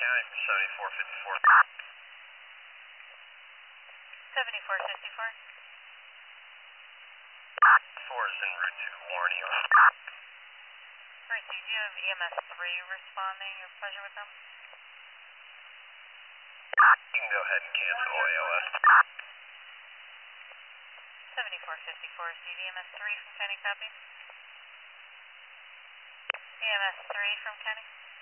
County from 7454. 7454. 4 is en route to Warney. First, do you have EMS 3 responding? Your pleasure with them? You can go ahead and cancel ALS. 7454, Steve, EMS 3 from County, copy. EMS 3 from County.